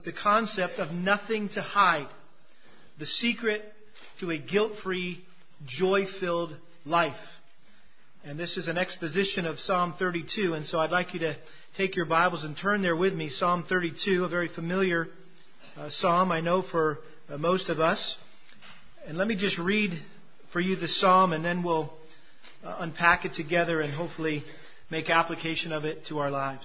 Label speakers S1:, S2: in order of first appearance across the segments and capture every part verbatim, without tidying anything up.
S1: the concept of nothing to hide. The secret to a guilt-free, joy-filled life. And this is an exposition of Psalm thirty-two. And so I'd like you to take your Bibles and turn there with me. Psalm thirty-two, a very familiar uh, psalm, I know, for uh, most of us. And let me just read for you the psalm, and then we'll uh, unpack it together and hopefully make application of it to our lives.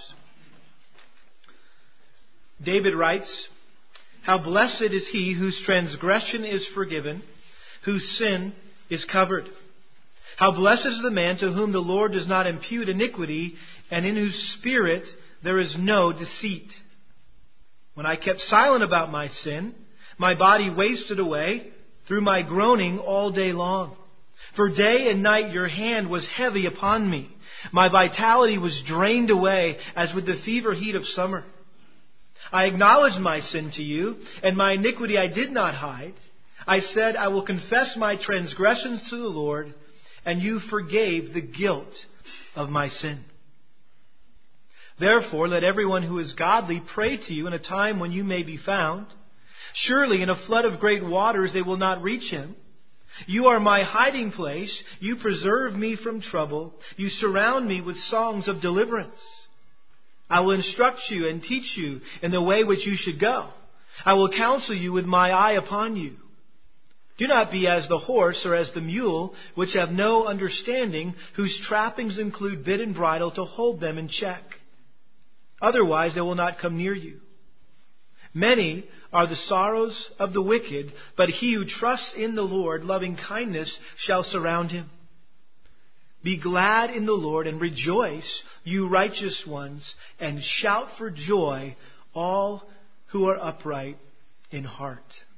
S1: David writes, "How blessed is he whose transgression is forgiven, whose sin is covered. How blessed is the man to whom the Lord does not impute iniquity, and in whose spirit there is no deceit. When I kept silent about my sin, my body wasted away through my groaning all day long. For day and night your hand was heavy upon me. My vitality was drained away as with the fever heat of summer. I acknowledged my sin to you, and my iniquity I did not hide. I said, I will confess my transgressions to the Lord, and you forgave the guilt of my sin. Therefore, let everyone who is godly pray to you in a time when you may be found. Surely in a flood of great waters they will not reach him. You are my hiding place. You preserve me from trouble. You surround me with songs of deliverance. I will instruct you and teach you in the way which you should go. I will counsel you with my eye upon you. Do not be as the horse or as the mule, which have no understanding, whose trappings include bit and bridle to hold them in check. Otherwise they will not come near you. Many are the sorrows of the wicked, but he who trusts in the Lord, loving kindness shall surround him. Be glad in the Lord and rejoice, you righteous ones, and shout for joy, all who are upright in heart."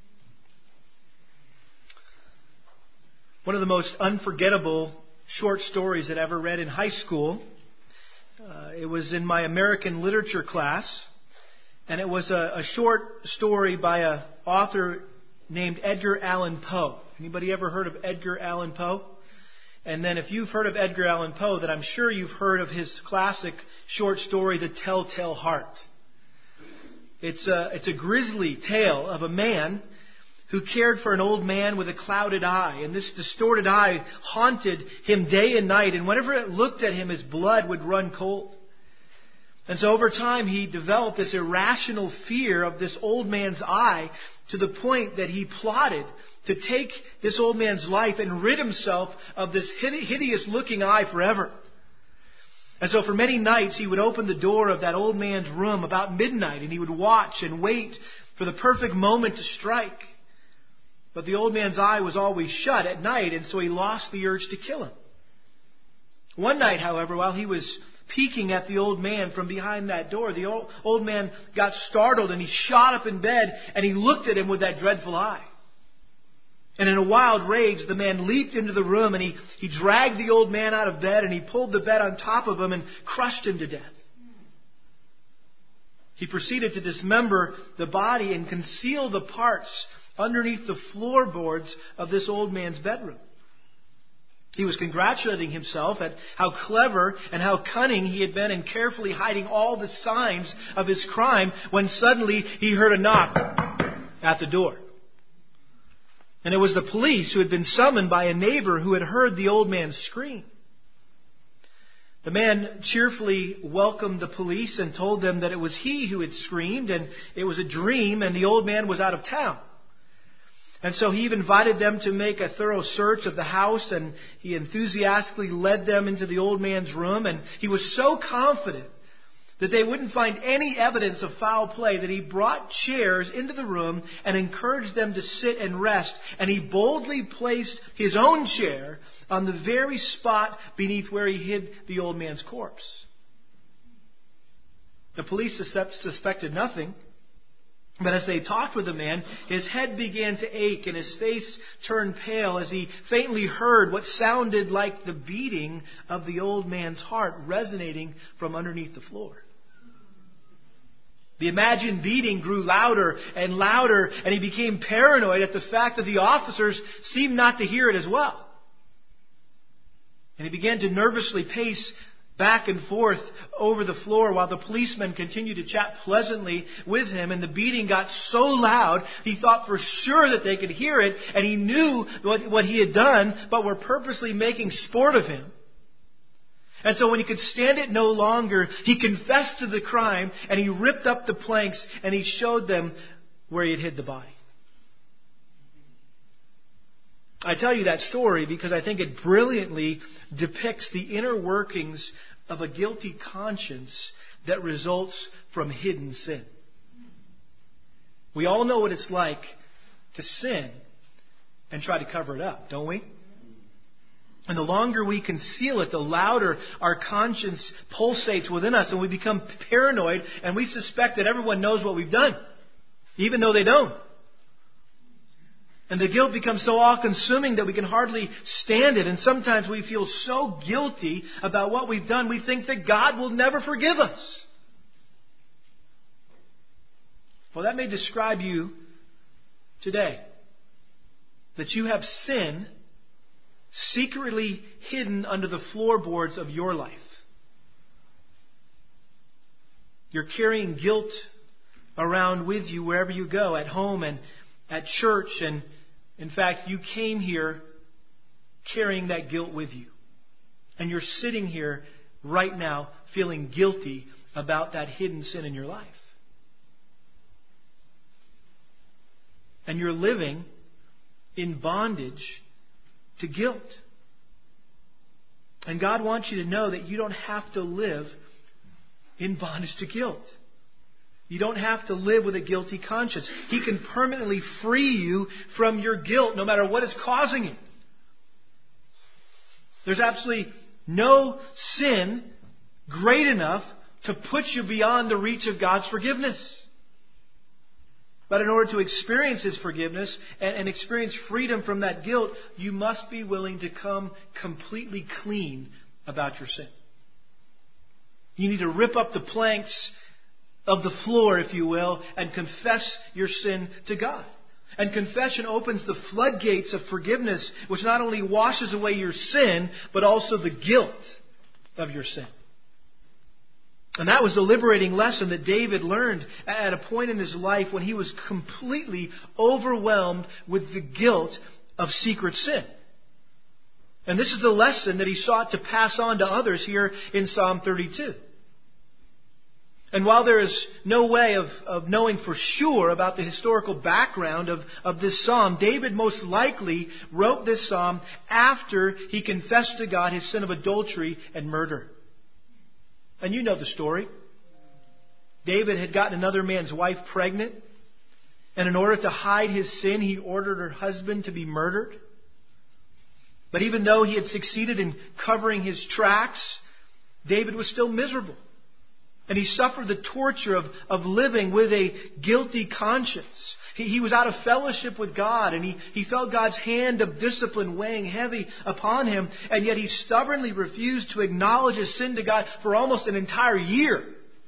S1: One of the most unforgettable short stories that I ever read in high school. Uh, it was in my American literature class. And it was a, a short story by an author named Edgar Allan Poe. Anybody ever heard of Edgar Allan Poe? And then if you've heard of Edgar Allan Poe, then I'm sure you've heard of his classic short story, The Telltale Heart. It's a, it's a grisly tale of a man who cared for an old man with a clouded eye. And this distorted eye haunted him day and night. And whenever it looked at him, his blood would run cold. And so over time, he developed this irrational fear of this old man's eye to the point that he plotted to take this old man's life and rid himself of this hideous-looking eye forever. And so for many nights, he would open the door of that old man's room about midnight, and he would watch and wait for the perfect moment to strike. But the old man's eye was always shut at night, and so he lost the urge to kill him. One night, however, while he was peeking at the old man from behind that door, the old, old man got startled and he shot up in bed and he looked at him with that dreadful eye. And in a wild rage, the man leaped into the room and he, he dragged the old man out of bed and he pulled the bed on top of him and crushed him to death. He proceeded to dismember the body and conceal the parts underneath the floorboards of this old man's bedroom. He was congratulating himself at how clever and how cunning he had been in carefully hiding all the signs of his crime when suddenly he heard a knock at the door. And it was the police who had been summoned by a neighbor who had heard the old man scream. The man cheerfully welcomed the police and told them that it was he who had screamed and it was a dream and the old man was out of town. And so he invited them to make a thorough search of the house, and he enthusiastically led them into the old man's room. And he was so confident that they wouldn't find any evidence of foul play that he brought chairs into the room and encouraged them to sit and rest. And he boldly placed his own chair on the very spot beneath where he hid the old man's corpse. The police suspected nothing. But as they talked with the man, his head began to ache and his face turned pale as he faintly heard what sounded like the beating of the old man's heart resonating from underneath the floor. The imagined beating grew louder and louder, and he became paranoid at the fact that the officers seemed not to hear it as well. And he began to nervously pace back and forth over the floor while the policemen continued to chat pleasantly with him. And the beating got so loud, he thought for sure that they could hear it. And he knew what, what he had done, but were purposely making sport of him. And so when he could stand it no longer, he confessed to the crime and he ripped up the planks and he showed them where he had hid the body. I tell you that story because I think it brilliantly depicts the inner workings of a guilty conscience that results from hidden sin. We all know what it's like to sin and try to cover it up, don't we? And the longer we conceal it, the louder our conscience pulsates within us, and we become paranoid and we suspect that everyone knows what we've done, even though they don't. And the guilt becomes so all-consuming that we can hardly stand it. And sometimes we feel so guilty about what we've done, we think that God will never forgive us. Well, that may describe you today. That you have sin secretly hidden under the floorboards of your life. You're carrying guilt around with you wherever you go, at home and at church, and in fact, you came here carrying that guilt with you. And you're sitting here right now feeling guilty about that hidden sin in your life. And you're living in bondage to guilt. And God wants you to know that you don't have to live in bondage to guilt. You don't have to live with a guilty conscience. He can permanently free you from your guilt, no matter what is causing it. There's absolutely no sin great enough to put you beyond the reach of God's forgiveness. But in order to experience His forgiveness and, and experience freedom from that guilt, you must be willing to come completely clean about your sin. You need to rip up the planks of the floor, if you will, and confess your sin to God. And confession opens the floodgates of forgiveness, which not only washes away your sin, but also the guilt of your sin. And that was the liberating lesson that David learned at a point in his life when he was completely overwhelmed with the guilt of secret sin. And this is the lesson that he sought to pass on to others here in Psalm thirty-two. And while there is no way of, of knowing for sure about the historical background of, of this psalm, David most likely wrote this psalm after he confessed to God his sin of adultery and murder. And you know the story. David had gotten another man's wife pregnant. And in order to hide his sin, he ordered her husband to be murdered. But even though he had succeeded in covering his tracks, David was still miserable. And he suffered the torture of, of living with a guilty conscience. He, he was out of fellowship with God, and he, he felt God's hand of discipline weighing heavy upon him. And yet he stubbornly refused to acknowledge his sin to God for almost an entire year.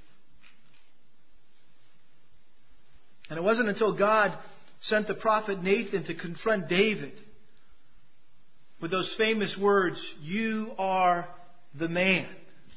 S1: And it wasn't until God sent the prophet Nathan to confront David with those famous words, "You are the man."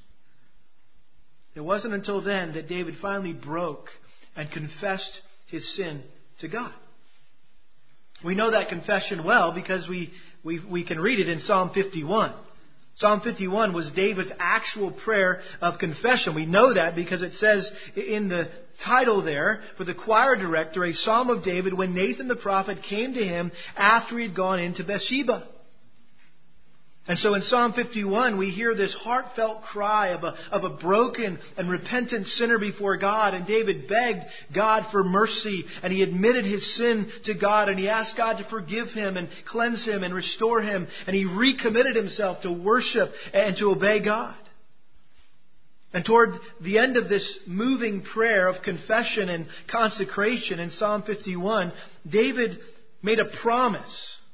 S1: It wasn't until then that David finally broke and confessed his sin to God. We know that confession well because we, we, we can read it in Psalm fifty-one. Psalm fifty-one was David's actual prayer of confession. We know that because it says in the title there for the choir director, a psalm of David when Nathan the prophet came to him after he had gone into Bathsheba. And so in Psalm fifty-one, we hear this heartfelt cry of a, of a broken and repentant sinner before God. And David begged God for mercy. And he admitted his sin to God. And he asked God to forgive him and cleanse him and restore him. And he recommitted himself to worship and to obey God. And toward the end of this moving prayer of confession and consecration in Psalm fifty-one, David made a promise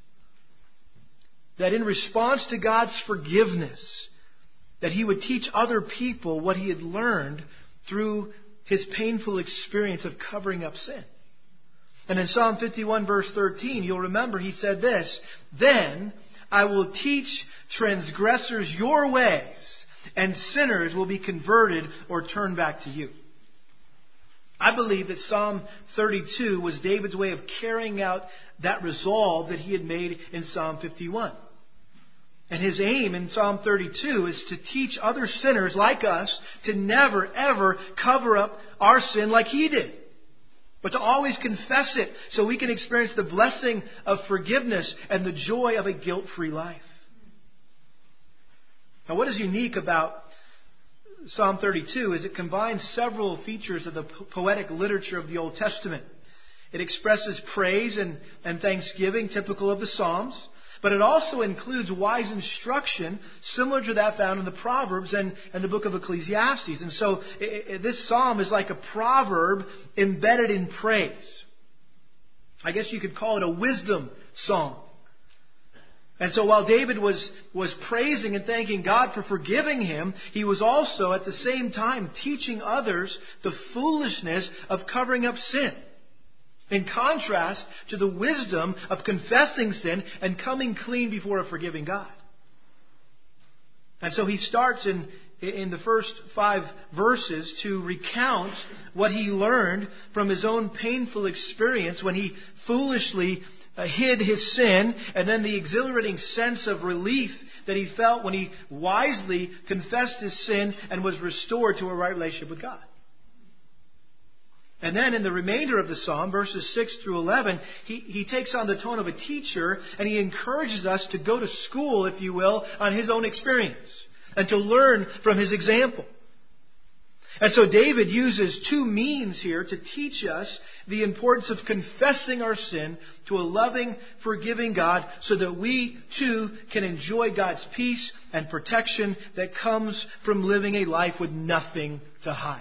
S1: that in response to God's forgiveness, that he would teach other people what he had learned through his painful experience of covering up sin. And in Psalm fifty-one verse thirteen, you'll remember he said this, "Then I will teach transgressors your ways, and sinners will be converted or turned back to you. I believe that Psalm thirty-two was David's way of carrying out that resolve that he had made in Psalm fifty-one. And his aim in Psalm thirty-two is to teach other sinners like us to never, ever cover up our sin like he did, but to always confess it so we can experience the blessing of forgiveness and the joy of a guilt-free life. Now, what is unique about Psalm thirty-two is it combines several features of the poetic literature of the Old Testament. It expresses praise and, and thanksgiving typical of the Psalms, but it also includes wise instruction similar to that found in the Proverbs and, and the book of Ecclesiastes. And so it, it, this psalm is like a proverb embedded in praise. I guess you could call it a wisdom song. And so while David was, was praising and thanking God for forgiving him, he was also at the same time teaching others the foolishness of covering up sin. In contrast to the wisdom of confessing sin and coming clean before a forgiving God. And so he starts in, in the first five verses to recount what he learned from his own painful experience when he foolishly hid his sin, and then the exhilarating sense of relief that he felt when he wisely confessed his sin and was restored to a right relationship with God. And then in the remainder of the psalm, verses six through eleven, he, he takes on the tone of a teacher and he encourages us to go to school, if you will, on his own experience and to learn from his example. And so David uses two means here to teach us the importance of confessing our sin to a loving, forgiving God so that we too can enjoy God's peace and protection that comes from living a life with nothing to hide.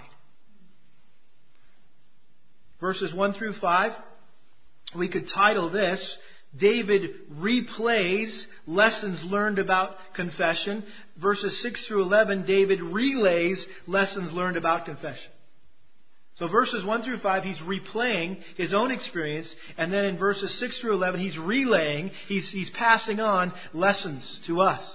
S1: Verses one through five, we could title this, David replays lessons learned about confession. Verses six through eleven, David relays lessons learned about confession. So verses one through five, he's replaying his own experience. And then in verses six through eleven, he's relaying, he's, he's passing on lessons to us.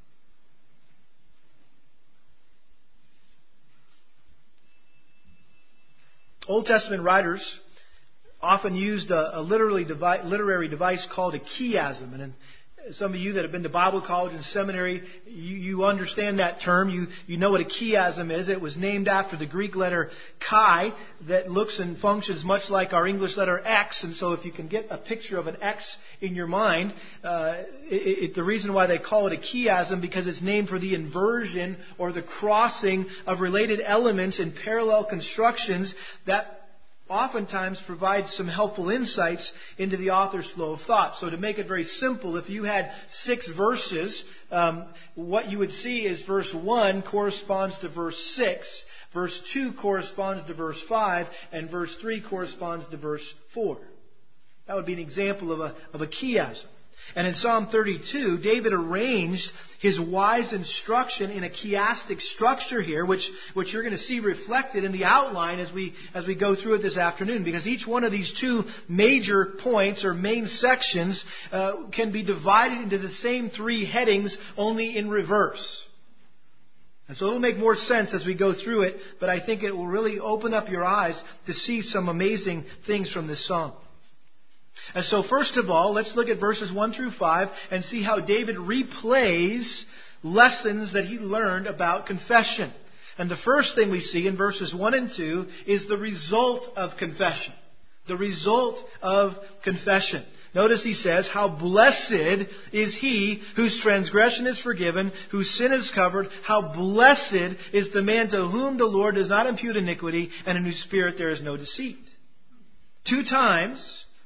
S1: Old Testament writers often used a, a literally devi- literary device called a chiasm. And some of you that have been to Bible college and seminary, you, you understand that term. You, you know what a chiasm is. It was named after the Greek letter chi that looks and functions much like our English letter X. And so if you can get a picture of an X in your mind, uh, it, it, the reason why they call it a chiasm because it's named for the inversion or the crossing of related elements in parallel constructions that oftentimes provides some helpful insights into the author's flow of thought. So to make it very simple, if you had six verses, um, what you would see is verse one corresponds to verse six, verse two corresponds to verse five, and verse three corresponds to verse four. That would be an example of a, of a chiasm. And in Psalm thirty-two, David arranged his wise instruction in a chiastic structure here, which, which you're going to see reflected in the outline as we, as we go through it this afternoon. Because each one of these two major points or main sections uh, can be divided into the same three headings, only in reverse. And so it'll make more sense as we go through it, but I think it will really open up your eyes to see some amazing things from this psalm. And so first of all, let's look at verses one through five and see how David replays lessons that he learned about confession. And the first thing we see in verses one and two is the result of confession. The result of confession. Notice he says, how blessed is he whose transgression is forgiven, whose sin is covered. How blessed is the man to whom the Lord does not impute iniquity, and in whose spirit there is no deceit. Two times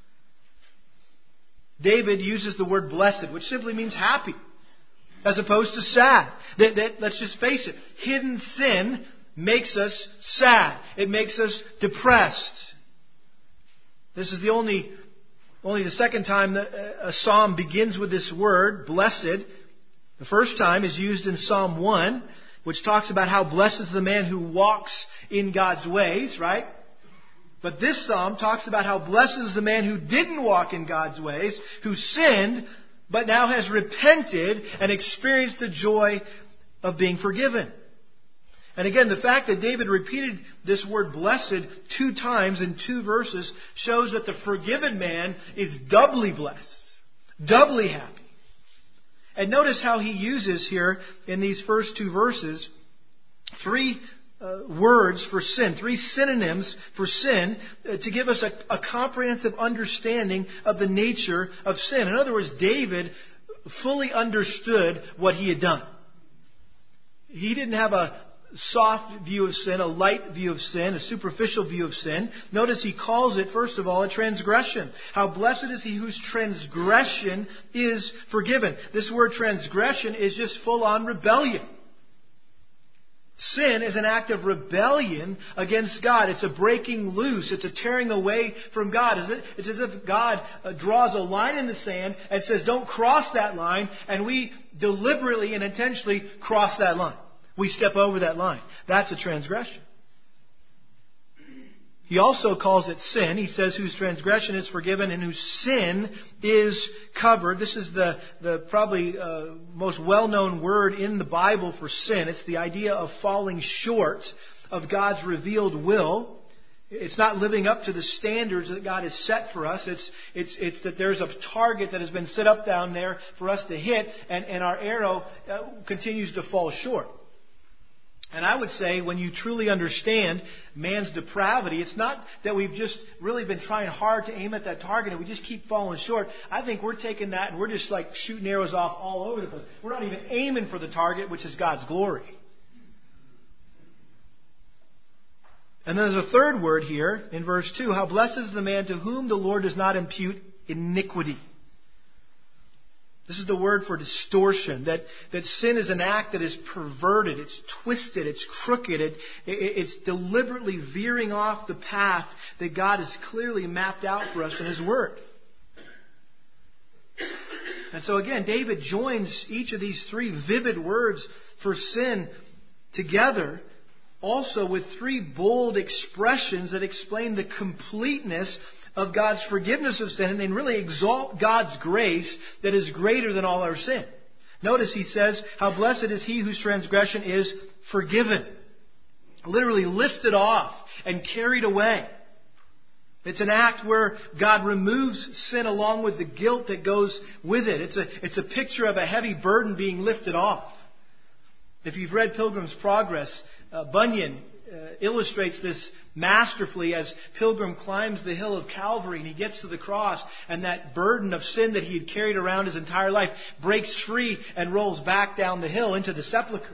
S1: David uses the word blessed, which simply means happy, as opposed to sad. That, that, let's just face it, hidden sin makes us sad. It makes us depressed. This is the only, only the second time that a psalm begins with this word, blessed. The first time is used in Psalm one, which talks about how blessed is the man who walks in God's ways, right? But this psalm talks about how blessed is the man who didn't walk in God's ways, who sinned, but now has repented and experienced the joy of being forgiven. And again, the fact that David repeated this word blessed two times in two verses shows that the forgiven man is doubly blessed, doubly happy. And notice how he uses here in these first two verses three uh, words for sin, three synonyms for sin uh, to give us a, a comprehensive understanding of the nature of sin. In other words, David fully understood what he had done. He didn't have a soft view of sin, a light view of sin, a superficial view of sin. Notice he calls it, first of all, a transgression. How blessed is he whose transgression is forgiven. This word transgression is just full-on rebellion. Sin is an act of rebellion against God. It's a breaking loose. It's a tearing away from God. It's as if God draws a line in the sand and says, don't cross that line, and we deliberately and intentionally cross that line. We step over that line. That's a transgression. He also calls it sin. He says, whose transgression is forgiven and whose sin is covered. This is the, the probably uh, most well-known word in the Bible for sin. It's the idea of falling short of God's revealed will. It's not living up to the standards that God has set for us. It's, it's, it's that there's a target that has been set up down there for us to hit, and, and our arrow uh, continues to fall short. And I would say when you truly understand man's depravity, it's not that we've just really been trying hard to aim at that target and we just keep falling short. I think we're taking that and we're just like shooting arrows off all over the place. We're not even aiming for the target, which is God's glory. And then there's a third word here in verse two. How blessed is the man to whom the Lord does not impute iniquity. This is the word for distortion, that, that sin is an act that is perverted, it's twisted, it's crooked, it, it, it's deliberately veering off the path that God has clearly mapped out for us in His Word. And so again, David joins each of these three vivid words for sin together, also with three bold expressions that explain the completeness of God's forgiveness of sin, and then really exalt God's grace that is greater than all our sin. Notice he says, how blessed is he whose transgression is forgiven. Literally lifted off and carried away. It's an act where God removes sin along with the guilt that goes with it. It's a, it's a picture of a heavy burden being lifted off. If you've read Pilgrim's Progress, uh, Bunyan uh, illustrates this masterfully as Pilgrim climbs the hill of Calvary and he gets to the cross, and that burden of sin that he had carried around his entire life breaks free and rolls back down the hill into the sepulchre.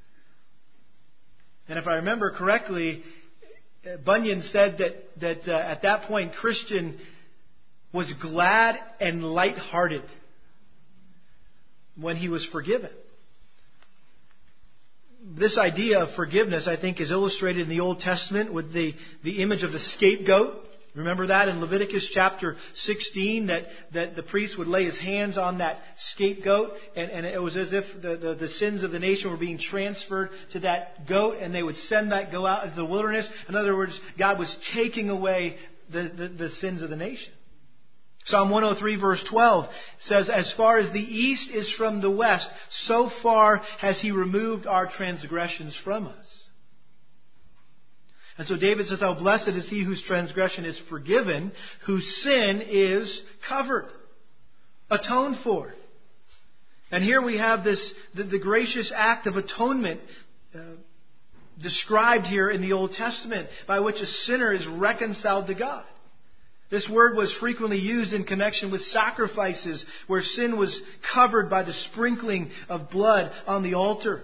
S1: And if I remember correctly, Bunyan said that, that uh, at that point Christian was glad and lighthearted when he was forgiven. This idea of forgiveness, I think, is illustrated in the Old Testament with the, the image of the scapegoat. Remember that in Leviticus chapter sixteen, that, that the priest would lay his hands on that scapegoat, and, and it was as if the, the, the sins of the nation were being transferred to that goat, and they would send that goat out into the wilderness. In other words, God was taking away the, the, the sins of the nation. Psalm one oh three verse twelve says, as far as the east is from the west, so far has He removed our transgressions from us. And so David says, how blessed is he whose transgression is forgiven, whose sin is covered, atoned for. And here we have this the, the gracious act of atonement uh, described here in the Old Testament, by which a sinner is reconciled to God. This word was frequently used in connection with sacrifices where sin was covered by the sprinkling of blood on the altar.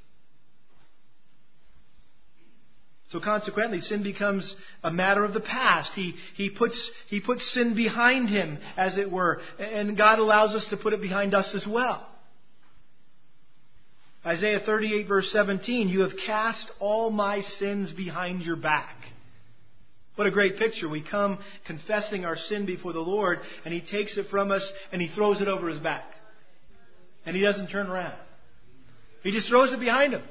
S1: So consequently, sin becomes a matter of the past. He, he, puts, he puts sin behind Him, as it were. And God allows us to put it behind us as well. Isaiah thirty-eight verse seventeen, you have cast all my sins behind your back. What a great picture. We come confessing our sin before the Lord, and He takes it from us and He throws it over His back. And He doesn't turn around. He just throws it behind Him.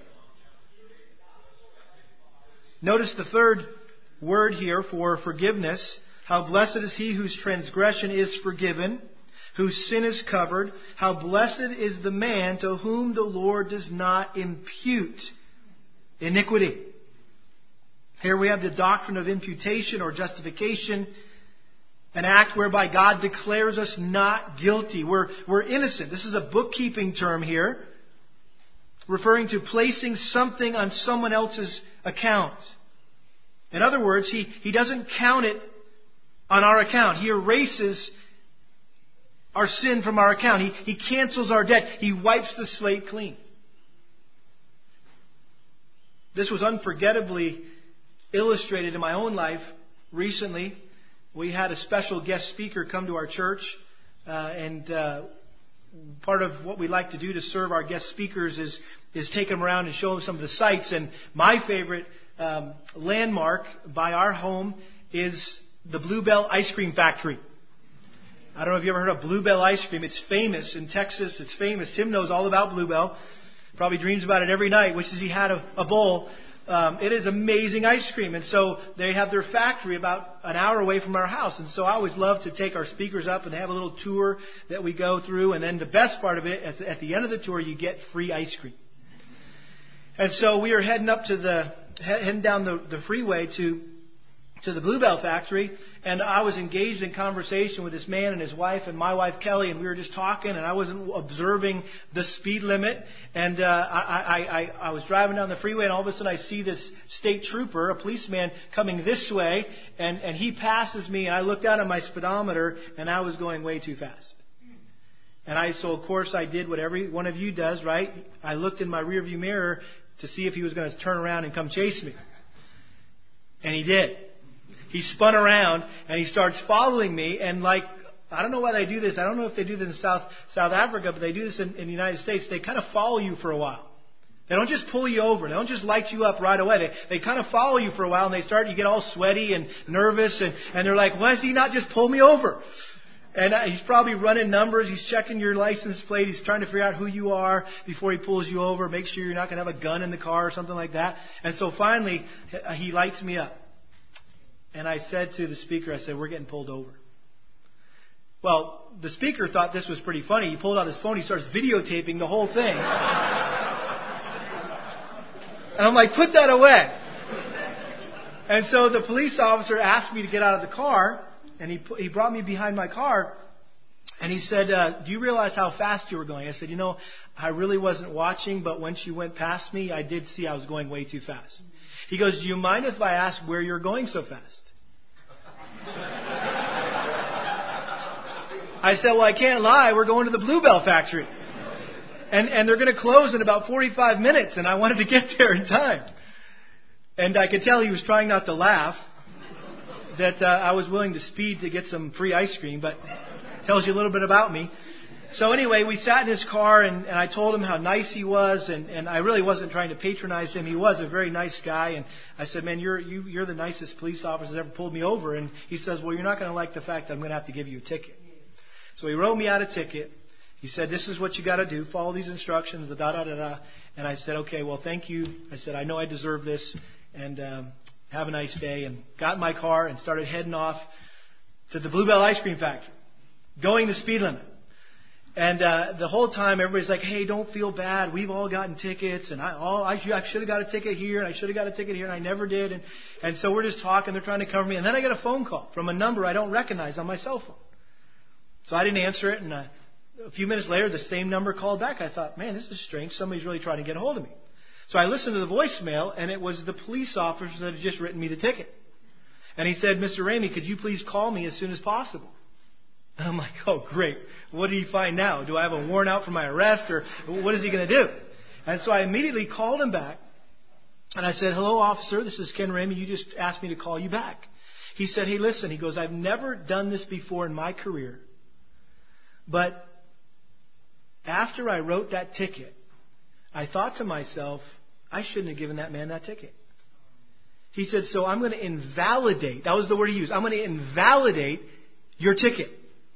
S1: Notice the third word here for forgiveness. How blessed is he whose transgression is forgiven, whose sin is covered. How blessed is the man to whom the Lord does not impute iniquity. Here we have the doctrine of imputation or justification, an act whereby God declares us not guilty. We're, we're innocent. This is a bookkeeping term here, referring to placing something on someone else's account. In other words, He, he doesn't count it on our account. He erases our sin from our account. He, he cancels our debt. He wipes the slate clean. This was unforgettably illustrated in my own life recently. We had a special guest speaker come to our church, uh, and uh, part of what we like to do to serve our guest speakers is is take them around and show them some of the sights. And my favorite um, landmark by our home is the Bluebell Ice Cream Factory. I don't know if you ever heard of Bluebell Ice Cream. It's famous in Texas. It's famous. Tim knows all about Bluebell. Probably dreams about it every night. Wishes he had a, a bowl. Um, it is amazing ice cream. And so they have their factory about an hour away from our house. And so I always love to take our speakers up and they have a little tour that we go through. And then the best part of it, at the, at the end of the tour, you get free ice cream. And so we are heading up to the, heading down the, the freeway to to the Bluebell factory, and I was engaged in conversation with this man and his wife and my wife Kelly, and we were just talking, and I wasn't observing the speed limit, and uh, I, I, I, I was driving down the freeway, and all of a sudden I see this state trooper, a policeman, coming this way, and, and he passes me, and I looked down at my speedometer, and I was going way too fast. And I, so of course I did what every one of you does, right? I looked in my rearview mirror to see if he was going to turn around and come chase me. And he did. He spun around and he starts following me, and like, I don't know why they do this. I don't know if they do this in South South Africa, but they do this in, in the United States. They kind of follow you for a while. They don't just pull you over. They don't just light you up right away. They they kind of follow you for a while, and they start, you get all sweaty and nervous, and, and they're like, why does he not just pull me over? And he's probably running numbers. He's checking your license plate. He's trying to figure out who you are before he pulls you over. Make sure you're not going to have a gun in the car or something like that. And so finally, he lights me up. And I said to the speaker, I said, we're getting pulled over. Well, the speaker thought this was pretty funny. He pulled out his phone. He starts videotaping the whole thing. And I'm like, put that away. And so the police officer asked me to get out of the car. And he he brought me behind my car. And he said, uh, do you realize how fast you were going? I said, you know, I really wasn't watching. But once you went past me, I did see I was going way too fast. He goes, do you mind if I ask where you're going so fast? I said, well, I can't lie. We're going to the Bluebell factory. And and they're going to close in about forty-five minutes. And I wanted to get there in time. And I could tell he was trying not to laugh. That uh, I was willing to speed to get some free ice cream. But tells you a little bit about me. So anyway, we sat in his car, and, and I told him how nice he was, and, and I really wasn't trying to patronize him. He was a very nice guy, and I said, man, you're you, you're the nicest police officer that's ever pulled me over. And he says, well, you're not going to like the fact that I'm going to have to give you a ticket. So he wrote me out a ticket. He said, this is what you got to do. Follow these instructions, da da da da. And I said, okay, well, thank you. I said, I know I deserve this, and um, have a nice day. And got in my car and started heading off to the Bluebell Ice Cream Factory, going the speed limit. And uh, the whole time, everybody's like, hey, don't feel bad. We've all gotten tickets. And I, oh, I, I should have got a ticket here. And I should have got a ticket here. And I never did. And, and so we're just talking. They're trying to cover me. And then I get a phone call from a number I don't recognize on my cell phone. So I didn't answer it. And uh, a few minutes later, the same number called back. I thought, man, this is strange. Somebody's really trying to get a hold of me. So I listened to the voicemail. And it was the police officer that had just written me the ticket. And he said, Mister Ramey, could you please call me as soon as possible? And I'm like, oh, great. What did he find now? Do I have a warrant out for my arrest, or what is he going to do? And so I immediately called him back. And I said, hello, officer. This is Ken Ramey. You just asked me to call you back. He said, hey, listen. He goes, I've never done this before in my career. But after I wrote that ticket, I thought to myself, I shouldn't have given that man that ticket. He said, so I'm going to invalidate. That was the word he used. I'm going to invalidate your ticket.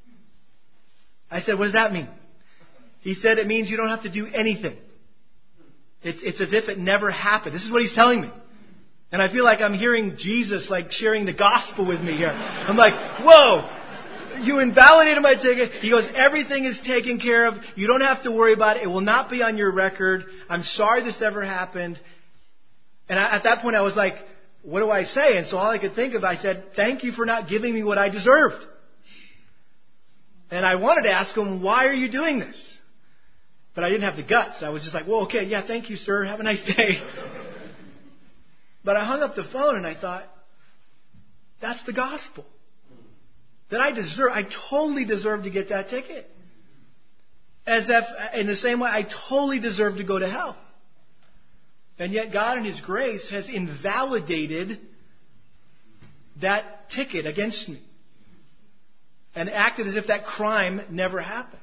S1: I said, what does that mean? He said, it means you don't have to do anything. It's, it's as if it never happened. This is what he's telling me. And I feel like I'm hearing Jesus like sharing the gospel with me here. I'm like, whoa, You invalidated my ticket. He goes, everything is taken care of. You don't have to worry about it. It will not be on your record. I'm sorry this ever happened. And I, at that point I was like, what do I say? And so all I could think of, I said, thank you for not giving me what I deserved. And I wanted to ask him, why are you doing this? But I didn't have the guts. I was just like, well, okay, yeah, thank you, sir. Have a nice day. But I hung up the phone and I thought, that's the gospel. That I deserve, I totally deserve to get that ticket. As if, in the same way, I totally deserve to go to hell. And yet God in His grace has invalidated that ticket against me. And acted as if that crime never happened.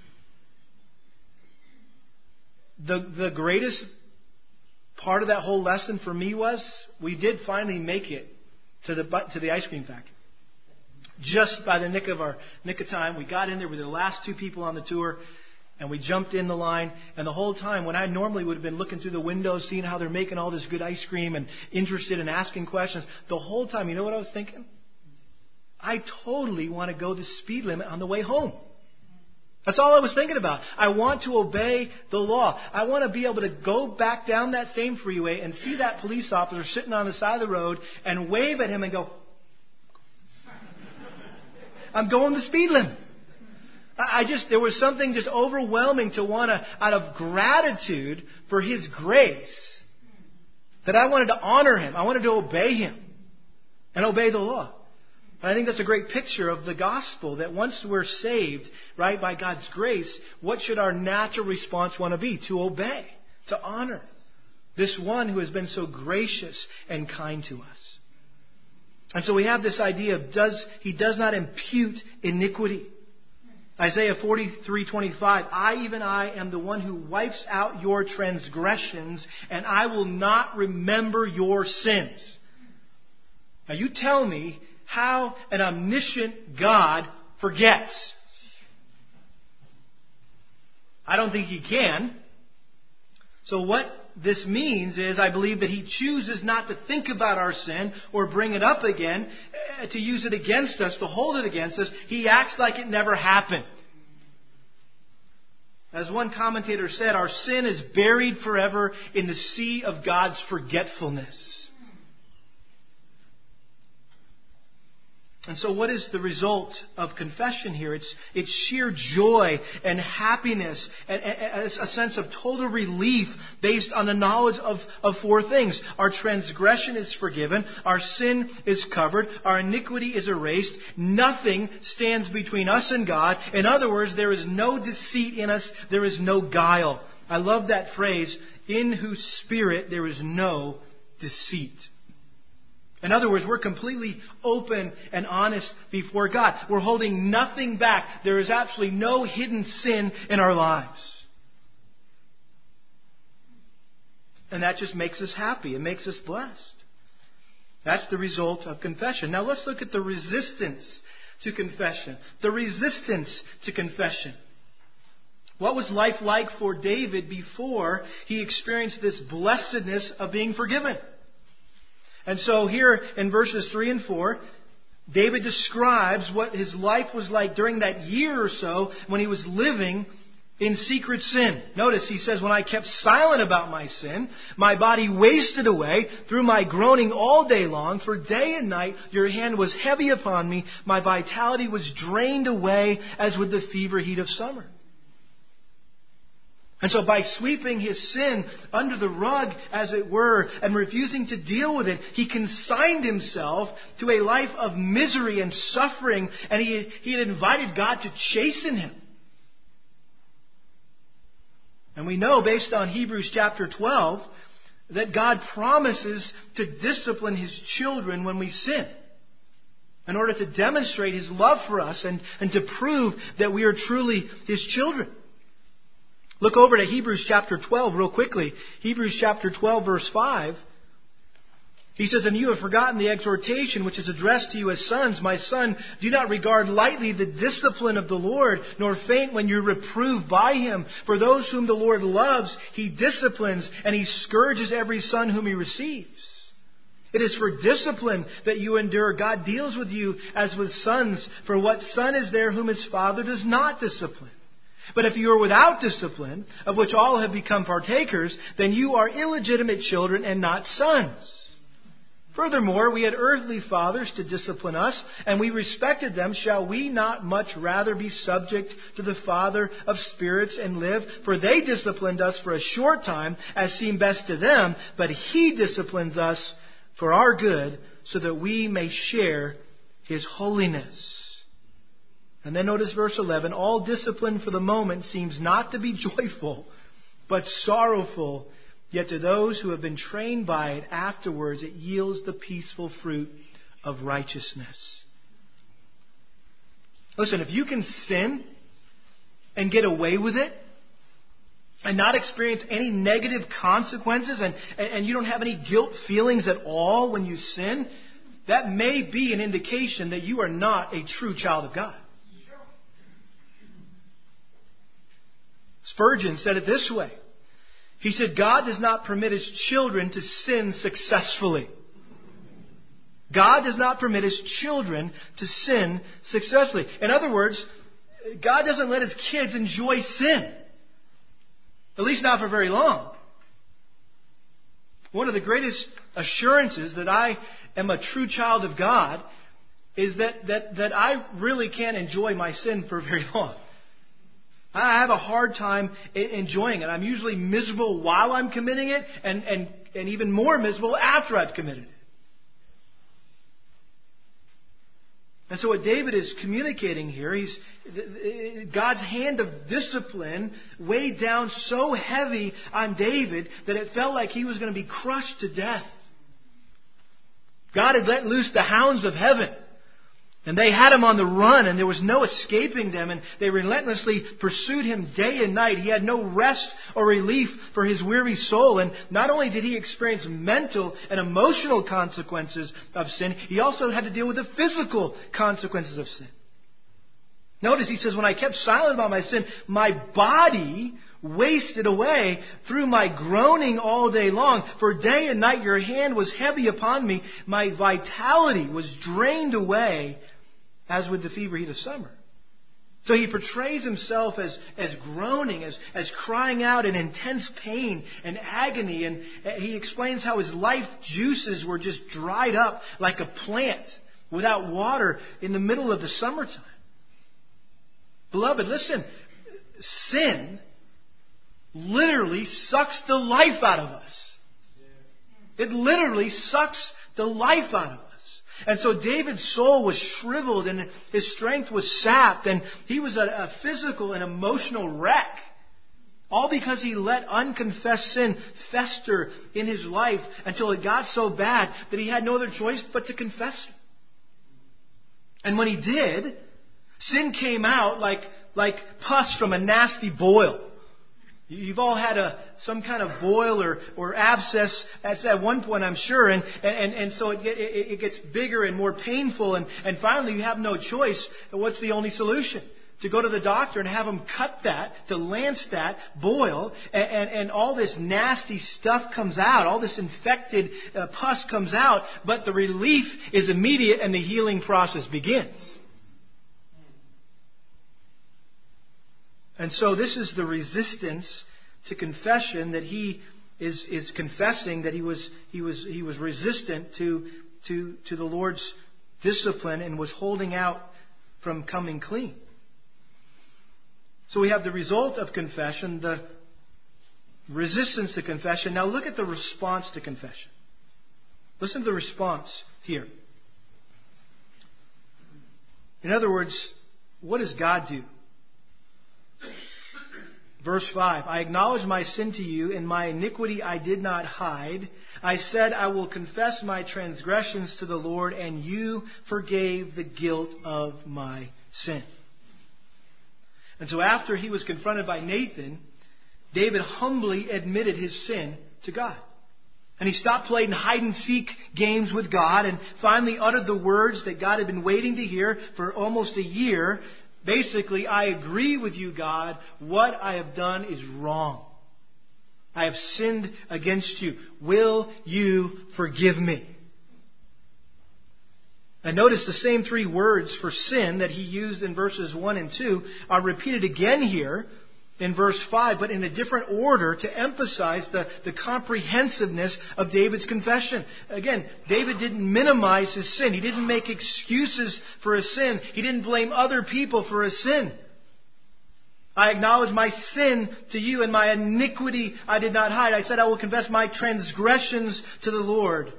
S1: The, the greatest part of that whole lesson for me was we did finally make it to the to the ice cream factory. Just by the nick of our nick of time, we got in there. We were the last two people on the tour, and we jumped in the line. And the whole time, when I normally would have been looking through the windows, seeing how they're making all this good ice cream and interested in asking questions, the whole time, you know what I was thinking? I totally want to go the speed limit on the way home. That's all I was thinking about. I want to obey the law. I want to be able to go back down that same freeway and see that police officer sitting on the side of the road and wave at him and go, I'm going the speed limit. I just, there was something just overwhelming to want to, out of gratitude for His grace, that I wanted to honor Him. I wanted to obey Him and obey the law. And I think that's a great picture of the gospel, that once we're saved, right, by God's grace, what should our natural response want to be? To obey, to honor this one who has been so gracious and kind to us. And so we have this idea of does He does not impute iniquity. Isaiah forty-three twenty-five, I, even I, am the one who wipes out your transgressions, and I will not remember your sins. Now you tell me how an omniscient God forgets. I don't think He can. So what this means is, I believe that He chooses not to think about our sin or bring it up again, to use it against us, to hold it against us. He acts like it never happened. As one commentator said, our sin is buried forever in the sea of God's forgetfulness. And so what is the result of confession here? It's, it's sheer joy and happiness and, and a sense of total relief based on the knowledge of, of four things. Our transgression is forgiven. Our sin is covered. Our iniquity is erased. Nothing stands between us and God. In other words, there is no deceit in us. There is no guile. I love that phrase, in whose spirit there is no deceit. In other words, we're completely open and honest before God. We're holding nothing back. There is absolutely no hidden sin in our lives. And that just makes us happy. It makes us blessed. That's the result of confession. Now let's look at the resistance to confession. The resistance to confession. What was life like for David before he experienced this blessedness of being forgiven? And so here in verses three and four, David describes what his life was like during that year or so when he was living in secret sin. Notice he says, when I kept silent about my sin, my body wasted away through my groaning all day long. For day and night your hand was heavy upon me. My vitality was drained away as with the fever heat of summer. And so by sweeping his sin under the rug, as it were, and refusing to deal with it, he consigned himself to a life of misery and suffering, and he, he had invited God to chasten him. And we know, based on Hebrews chapter twelve, that God promises to discipline His children when we sin, in order to demonstrate His love for us and, and to prove that we are truly His children. Look over to Hebrews chapter twelve real quickly. Hebrews chapter twelve verse five. He says, and you have forgotten the exhortation which is addressed to you as sons. My son, do not regard lightly the discipline of the Lord, nor faint when you're reproved by Him. For those whom the Lord loves, He disciplines, and He scourges every son whom He receives. It is for discipline that you endure. God deals with you as with sons. For what son is there whom his father does not discipline? But if you are without discipline, of which all have become partakers, then you are illegitimate children and not sons. Furthermore, we had earthly fathers to discipline us, and we respected them. Shall we not much rather be subject to the Father of spirits and live? For they disciplined us for a short time, as seemed best to them, but He disciplines us for our good, so that we may share His holiness. And then notice verse eleven. All discipline for the moment seems not to be joyful, but sorrowful. Yet to those who have been trained by it, afterwards it yields the peaceful fruit of righteousness. Listen, if you can sin and get away with it and not experience any negative consequences and, and you don't have any guilt feelings at all when you sin, that may be an indication that you are not a true child of God. Spurgeon said it this way. He said, God does not permit His children to sin successfully. God does not permit His children to sin successfully. In other words, God doesn't let His kids enjoy sin. At least not for very long. One of the greatest assurances that I am a true child of God is that, that, that I really can't enjoy my sin for very long. I have a hard time enjoying it. I'm usually miserable while I'm committing it and, and, and even more miserable after I've committed it. And so what David is communicating here, he's God's hand of discipline weighed down so heavy on David that it felt like he was going to be crushed to death. God had let loose the hounds of heaven. And they had him on the run, and there was no escaping them, and they relentlessly pursued him day and night. He had no rest or relief for his weary soul. And not only did he experience mental and emotional consequences of sin, he also had to deal with the physical consequences of sin. Notice he says, when I kept silent about my sin, my body wasted away through my groaning all day long. For day and night your hand was heavy upon me. My vitality was drained away as with the fever heat of summer. So he portrays himself as, as groaning, as, as crying out in intense pain and agony. And he explains how his life juices were just dried up like a plant without water in the middle of the summertime. Beloved, listen, sin literally sucks the life out of us. It literally sucks the life out of us. And so David's soul was shriveled and his strength was sapped and he was a, a physical and emotional wreck. All because he let unconfessed sin fester in his life until it got so bad that he had no other choice but to confess it. And when he did, sin came out like, like pus from a nasty boil. You've all had a some kind of boil or, or abscess at, at one point, I'm sure. And, and, and so it, it, it gets bigger and more painful. And, and finally, you have no choice. What's the only solution? To go to the doctor and have them cut that, to lance that boil. And, and, and all this nasty stuff comes out. All this infected uh, pus comes out. But the relief is immediate and the healing process begins. And so this is the resistance to confession that he is, is confessing that he was he was he was resistant to to to the Lord's discipline and was holding out from coming clean. So we have the result of confession, the resistance to confession. Now look at the response to confession. Listen to the response here. In other words, what does God do? Verse five, I acknowledge my sin to you, and my iniquity I did not hide. I said, I will confess my transgressions to the Lord, and you forgave the guilt of my sin. And so after he was confronted by Nathan, David humbly admitted his sin to God. And he stopped playing hide and seek games with God and finally uttered the words that God had been waiting to hear for almost a year. Basically, I agree with you, God. What I have done is wrong. I have sinned against you. Will you forgive me? And notice the same three words for sin that he used in verses one and two are repeated again here in verse five, but in a different order to emphasize the, the comprehensiveness of David's confession. Again, David didn't minimize his sin. He didn't make excuses for his sin. He didn't blame other people for his sin. I acknowledge my sin to you, and my iniquity I did not hide. I said I will confess my transgressions to the Lord.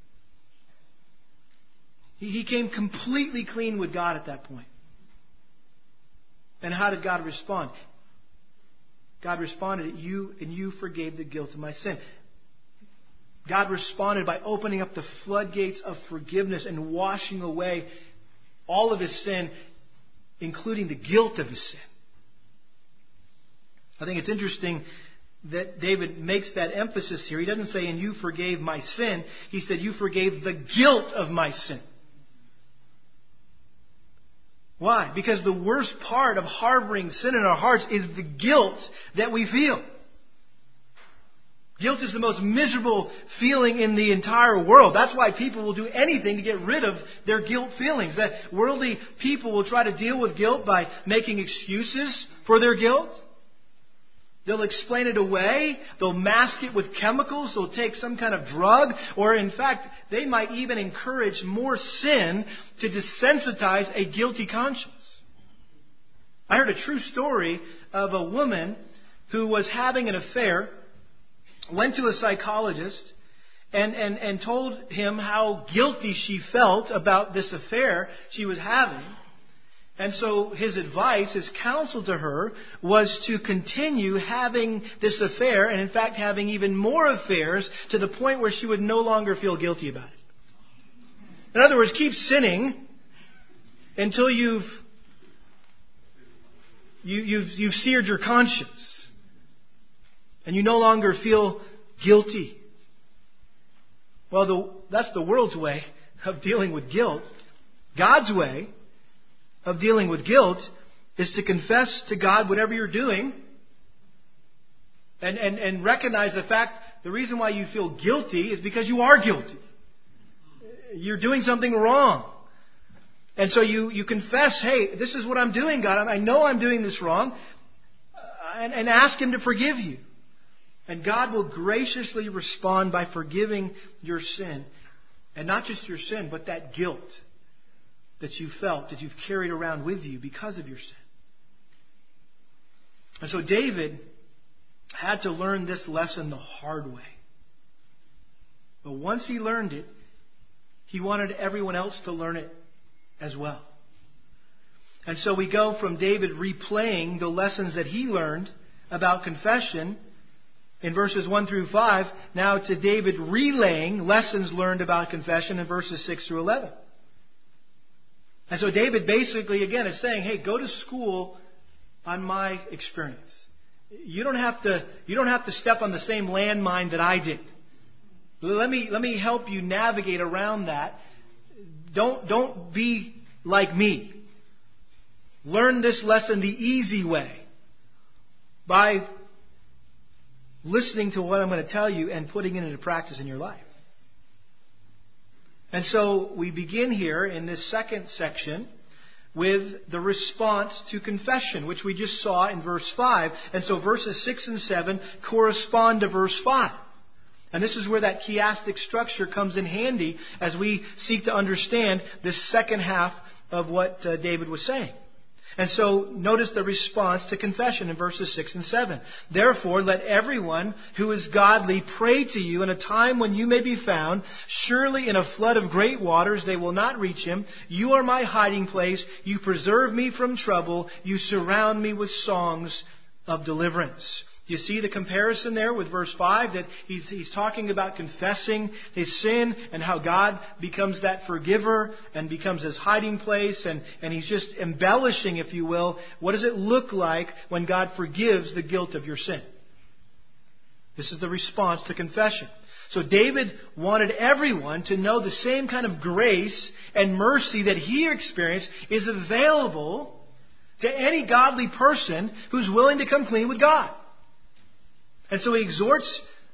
S1: He, he came completely clean with God at that point. And how did God respond? God responded, you and you forgave the guilt of my sin. God responded by opening up the floodgates of forgiveness and washing away all of his sin, including the guilt of his sin. I think it's interesting that David makes that emphasis here. He doesn't say, and you forgave my sin. He said, you forgave the guilt of my sin. Why? Because the worst part of harboring sin in our hearts is the guilt that we feel. Guilt is the most miserable feeling in the entire world. That's why people will do anything to get rid of their guilt feelings. That worldly people will try to deal with guilt by making excuses for their guilt. They'll explain it away. They'll mask it with chemicals. They'll take some kind of drug. Or in fact, they might even encourage more sin to desensitize a guilty conscience. I heard a true story of a woman who was having an affair, went to a psychologist, and, and, and told him how guilty she felt about this affair she was having. And so his advice, his counsel to her was to continue having this affair, and in fact having even more affairs to the point where she would no longer feel guilty about it. In other words, keep sinning until you've you, you've you've seared your conscience and you no longer feel guilty. Well, the, that's the world's way of dealing with guilt. God's way of dealing with guilt is to confess to God whatever you're doing and, and, and recognize the fact the reason why you feel guilty is because you are guilty. You're doing something wrong. And so you, you confess, hey, this is what I'm doing, God. I know I'm doing this wrong. And, and ask Him to forgive you. And God will graciously respond by forgiving your sin. And not just your sin, but that guilt that you felt, that you've carried around with you because of your sin. And so David had to learn this lesson the hard way. But once he learned it, he wanted everyone else to learn it as well. And so we go from David replaying the lessons that he learned about confession in verses one through five, now to David relaying lessons learned about confession in verses six through eleven. And so David basically, again, is saying, hey, go to school on my experience. You don't have to, you don't have to step on the same landmine that I did. Let me, let me help you navigate around that. Don't, don't be like me. Learn this lesson the easy way by listening to what I'm going to tell you and putting it into practice in your life. And so we begin here in this second section with the response to confession, which we just saw in verse five. And so verses six and seven correspond to verse five. And this is where that chiastic structure comes in handy as we seek to understand this second half of what uh, David was saying. And so notice the response to confession in verses six and seven. Therefore, let everyone who is godly pray to you in a time when you may be found. Surely in a flood of great waters they will not reach him. You are my hiding place. You preserve me from trouble. You surround me with songs of deliverance. Do you see the comparison there with verse five? That he's, he's talking about confessing his sin and how God becomes that forgiver and becomes his hiding place. And, and he's just embellishing, if you will, what does it look like when God forgives the guilt of your sin? This is the response to confession. So David wanted everyone to know the same kind of grace and mercy that he experienced is available to any godly person who's willing to come clean with God. And so he exhorts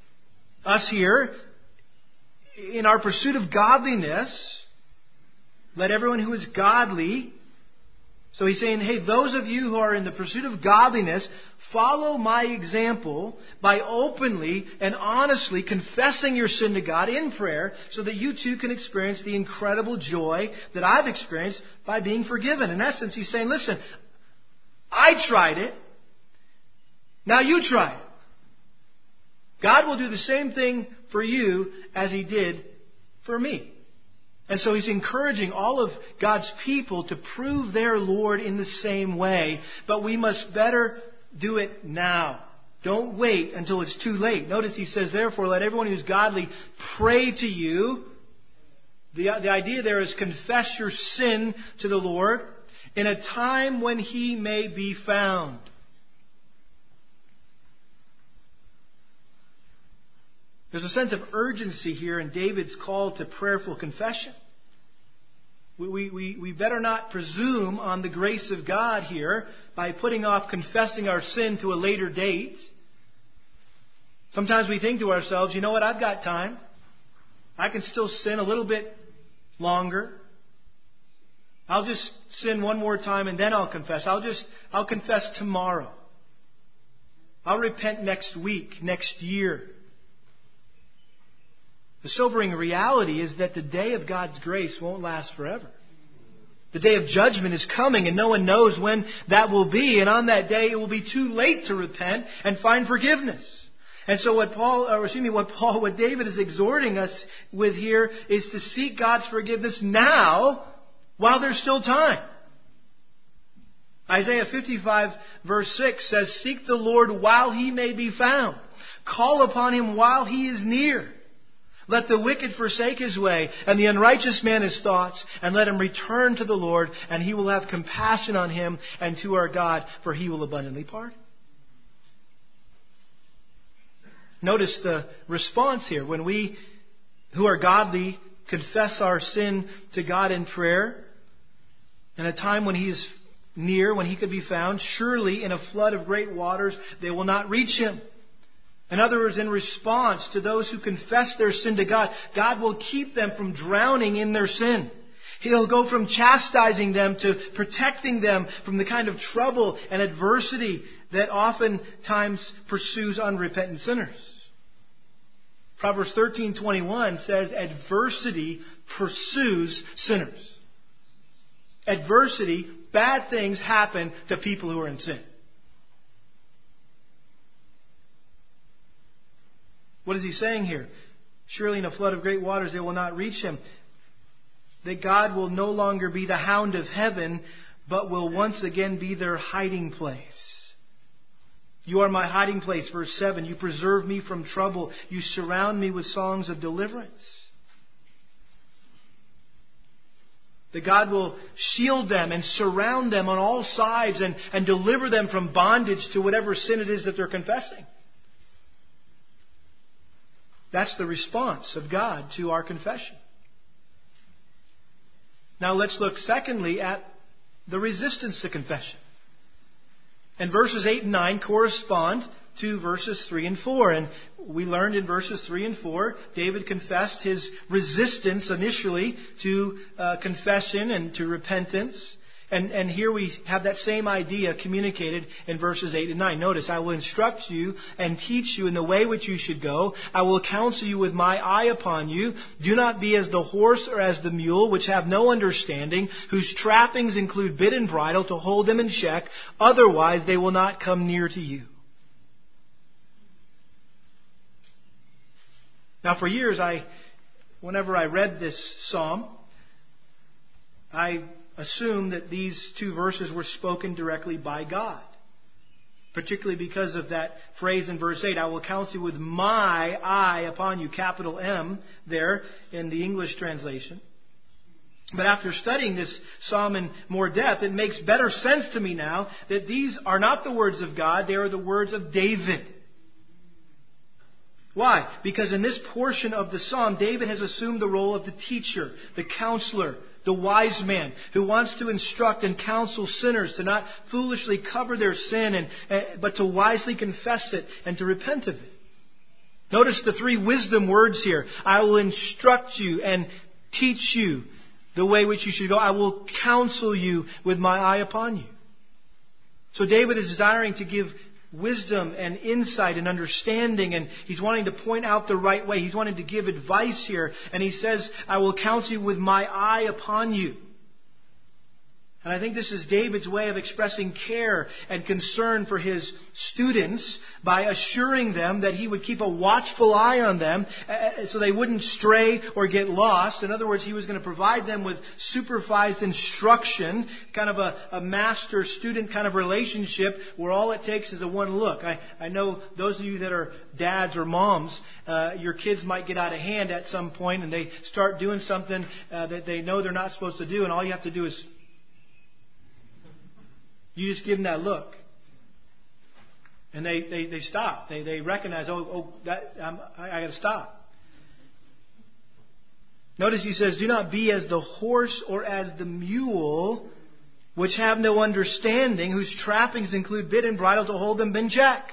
S1: us here in our pursuit of godliness let everyone who is godly... So he's saying, hey, those of you who are in the pursuit of godliness, follow my example by openly and honestly confessing your sin to God in prayer so that you too can experience the incredible joy that I've experienced by being forgiven. In essence, he's saying, listen, I tried it. Now you try it. God will do the same thing for you as He did for me. And so He's encouraging all of God's people to prove their Lord in the same way. But we must better do it now. Don't wait until it's too late. Notice He says, therefore, let everyone who's godly pray to you. The, the idea there is confess your sin to the Lord in a time when He may be found. There's a sense of urgency here in David's call to prayerful confession. We, we, we, we better not presume on the grace of God here by putting off confessing our sin to a later date. Sometimes we think to ourselves, you know what, I've got time. I can still sin a little bit longer. I'll just sin one more time and then I'll confess. I'll just, I'll confess tomorrow. I'll repent next week, next year. The sobering reality is that the day of God's grace won't last forever. The day of judgment is coming and no one knows when that will be. And on that day it will be too late to repent and find forgiveness. And so what Paul, or excuse me, what Paul, what David is exhorting us with here is to seek God's forgiveness now while there's still time. Isaiah fifty-five verse six says, seek the Lord while He may be found. Call upon Him while He is near. Let the wicked forsake his way, and the unrighteous man his thoughts, and let him return to the Lord, and He will have compassion on him and to our God, for He will abundantly pardon. Notice the response here. When we who are godly confess our sin to God in prayer, in a time when He is near, when He could be found, surely in a flood of great waters they will not reach Him. In other words, in response to those who confess their sin to God, God will keep them from drowning in their sin. He'll go from chastising them to protecting them from the kind of trouble and adversity that oftentimes pursues unrepentant sinners. Proverbs thirteen twenty-one says, adversity pursues sinners. Adversity, bad things happen to people who are in sin. What is he saying here? Surely in a flood of great waters they will not reach him. That God will no longer be the hound of heaven, but will once again be their hiding place. You are my hiding place, verse seven. You preserve me from trouble. You surround me with songs of deliverance. That God will shield them and surround them on all sides and, and deliver them from bondage to whatever sin it is that they're confessing. That's the response of God to our confession. Now let's look secondly at the resistance to confession. And verses eight and nine correspond to verses three and four. And we learned in verses three and four, David confessed his resistance initially to uh, confession and to repentance. And, and here we have that same idea communicated in verses eight and nine. Notice, I will instruct you and teach you in the way which you should go. I will counsel you with my eye upon you. Do not be as the horse or as the mule, which have no understanding, whose trappings include bit and bridle to hold them in check. Otherwise, they will not come near to you. Now, for years, I, whenever I read this psalm, I assume that these two verses were spoken directly by God. Particularly because of that phrase in verse eight, I will counsel you with my eye upon you, capital M there in the English translation. But after studying this psalm in more depth, it makes better sense to me now that these are not the words of God, they are the words of David. Why? Because in this portion of the psalm, David has assumed the role of the teacher, the counselor, the wise man who wants to instruct and counsel sinners to not foolishly cover their sin, and, uh, but to wisely confess it and to repent of it. Notice the three wisdom words here. I will instruct you and teach you. the way which you should go. I will counsel you with my eye upon you. So David is desiring to give wisdom and insight and understanding, and he's wanting to point out the right way. He's wanting to give advice here. And he says, I will counsel you with my eye upon you. And I think this is David's way of expressing care and concern for his students by assuring them that he would keep a watchful eye on them so they wouldn't stray or get lost. In other words, he was going to provide them with supervised instruction, kind of a, a master-student kind of relationship where all it takes is a one look. I, I know those of you that are dads or moms, uh, your kids might get out of hand at some point and they start doing something uh, that they know they're not supposed to do, and all you have to do is you just give them that look. And they, they, they stop. They, they recognize, oh, oh that, I'm, I, I got to stop. Notice he says, do not be as the horse or as the mule, which have no understanding, whose trappings include bit and bridle to hold them in check.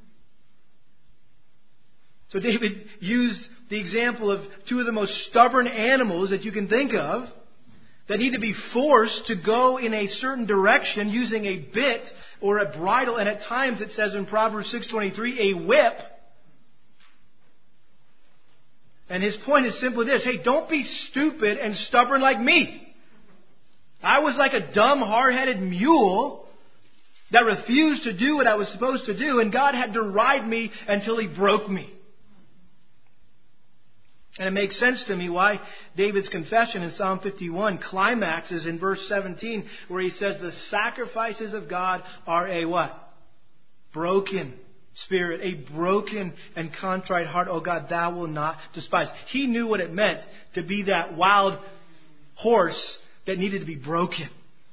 S1: So David used the example of two of the most stubborn animals that you can think of, that need to be forced to go in a certain direction using a bit or a bridle. And at times it says in Proverbs six twenty-three, a whip. And his point is simply this. Hey, don't be stupid and stubborn like me. I was like a dumb, hard-headed mule that refused to do what I was supposed to do. And God had to ride me until He broke me. And it makes sense to me why David's confession in Psalm fifty-one climaxes in verse seventeen, where he says, the sacrifices of God are a what? Broken spirit, a broken and contrite heart. Oh God, thou will not despise. He knew what it meant to be that wild horse that needed to be broken.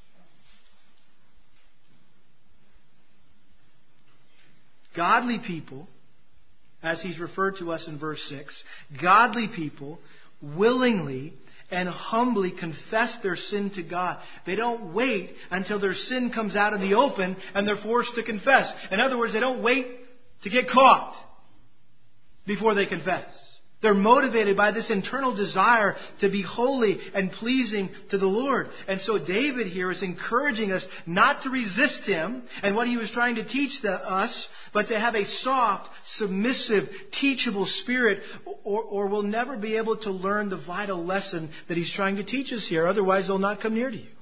S1: Godly people, as he's referred to us in verse six, godly people willingly and humbly confess their sin to God. They don't wait until their sin comes out in the open and they're forced to confess. In other words, they don't wait to get caught before they confess. They're motivated by this internal desire to be holy and pleasing to the Lord. And so David here is encouraging us not to resist him and what he was trying to teach the, us, but to have a soft, submissive, teachable spirit, or, or we'll never be able to learn the vital lesson that he's trying to teach us here. Otherwise, they'll not come near to you.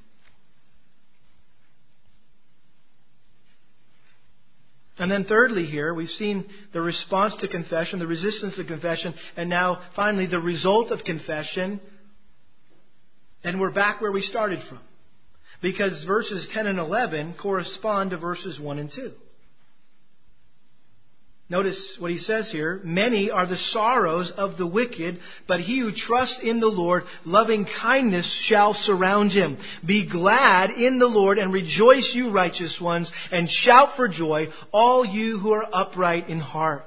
S1: And then thirdly here, we've seen the response to confession, the resistance to confession, and now finally the result of confession. And we're back where we started from. Because verses ten and eleven correspond to verses one and two. Notice what he says here. Many are the sorrows of the wicked, but he who trusts in the Lord, loving kindness shall surround him. Be glad in the Lord and rejoice, you righteous ones, and shout for joy, all you who are upright in heart.